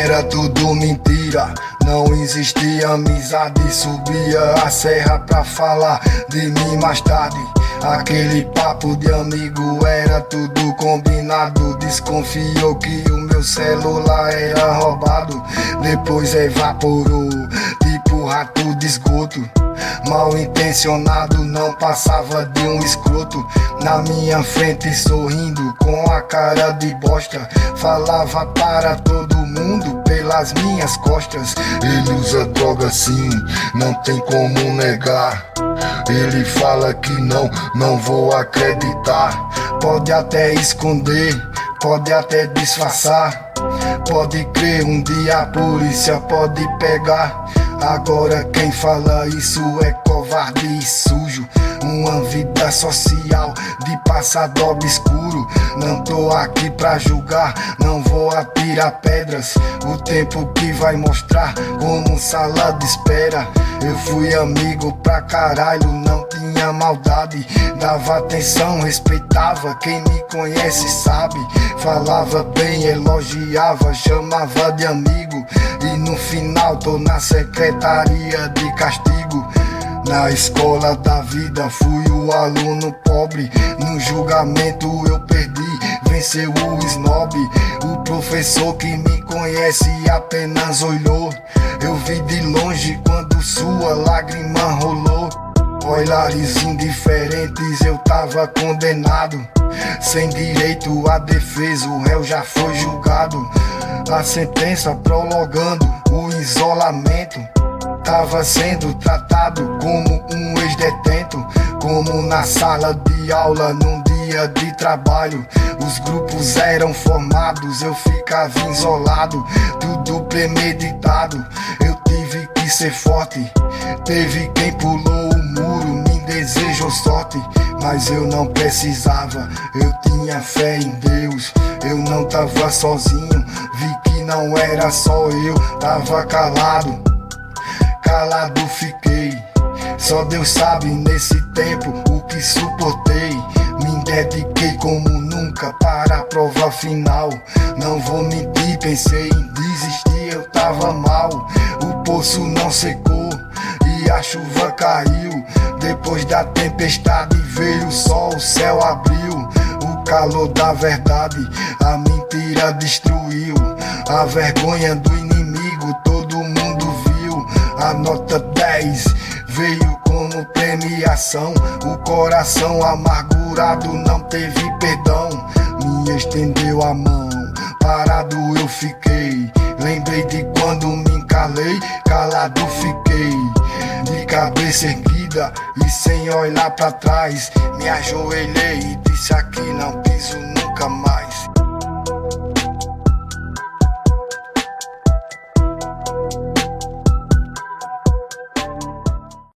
Era tudo mentira, não existia amizade. Subia a serra pra falar de mim mais tarde. Aquele papo de amigo era tudo combinado. Desconfiou que o meu celular era roubado. Depois evaporou, tipo rato de esgoto. Mal intencionado, não passava de um escroto. Na minha frente sorrindo, com a cara de bosta. Falava para todo mundo pelas minhas costas. Ele usa droga sim, não tem como negar. Ele fala que não vou acreditar. Pode até esconder, pode até disfarçar. Pode crer, um dia a polícia pode pegar. Agora quem fala isso é covarde e sujo. Uma vida social de passado obscuro. Não tô aqui pra julgar, não vou atirar pedras. O tempo que vai mostrar como sala de espera. Eu fui amigo pra caralho, não tinha maldade. Dava atenção, respeitava, quem me conhece sabe. Falava bem, elogiava, chamava de amigo. E no final tô na secretaria de castigo. Na escola da vida fui o aluno pobre. No julgamento eu perdi, venceu o snob. O professor que me conhece apenas olhou. Eu vi de longe quando sua lágrima rolou. Olhares indiferentes, eu tava condenado. Sem direito à defesa, o réu já foi julgado. A sentença prolongando o isolamento. Tava sendo tratado como um ex-detento. Como na sala de aula num dia de trabalho. Os grupos eram formados, eu ficava isolado. Tudo premeditado, eu tive que ser forte. Teve quem pulou o muro, me desejou sorte. Mas eu não precisava, eu tinha fé em Deus. Eu não tava sozinho, vi que não era só eu. Tava calado, calado fiquei. Só Deus sabe nesse tempo o que suportei. Me dediquei como nunca para a prova final. Não vou mentir, pensei em desistir, eu tava mal. O poço não secou e a chuva caiu. Depois da tempestade veio o sol, o céu abriu. O calor da verdade, a mentira destruiu. A vergonha do inimigo todo mundo viu. A nota 10 veio como premiação. O coração amargurado não teve perdão. Me estendeu a mão, parado eu fiquei. Lembrei de quando me encalei, calado fiquei. De cabeça erguida e sem olhar pra trás. Me ajoelhei e disse aqui não piso nunca mais.